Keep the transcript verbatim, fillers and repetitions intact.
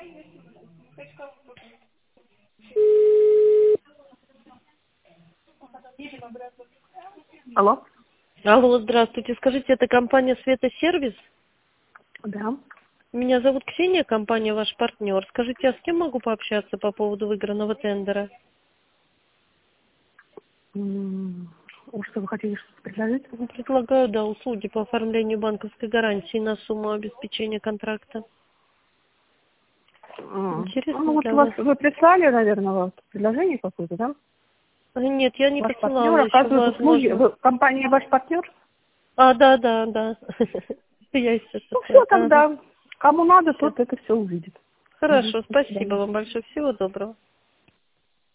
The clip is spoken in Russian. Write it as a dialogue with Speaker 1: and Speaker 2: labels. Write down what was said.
Speaker 1: Алло.
Speaker 2: Алло, здравствуйте. Скажите, это компания Светосервис?
Speaker 1: Да.
Speaker 2: Меня зовут Ксения, компания ваш партнер. Скажите, а с кем могу пообщаться по поводу выигранного тендера?
Speaker 1: М, Что вы хотели что-то предложить?
Speaker 2: Предлагаю, да, услуги по оформлению банковской гарантии на сумму обеспечения контракта.
Speaker 1: М, Ну,
Speaker 2: Интересно
Speaker 1: вот
Speaker 2: для
Speaker 1: у вас,
Speaker 2: вас?
Speaker 1: вы прислали, наверное, вот предложение какое-то, да?
Speaker 2: А, Нет, я не
Speaker 1: Ваш
Speaker 2: посылала
Speaker 1: партнер
Speaker 2: еще,
Speaker 1: оказывает услуги.
Speaker 2: возможно.
Speaker 1: Вы, компания ваш партнер?
Speaker 2: А, да, да, да. Я из
Speaker 1: Ну, все
Speaker 2: СССР. Ага.
Speaker 1: тогда. Кому надо,
Speaker 2: Всё.
Speaker 1: тот это все увидит. Мгм.
Speaker 2: Хорошо,
Speaker 1: До
Speaker 2: спасибо
Speaker 1: свидания.
Speaker 2: вам большое. Всего доброго.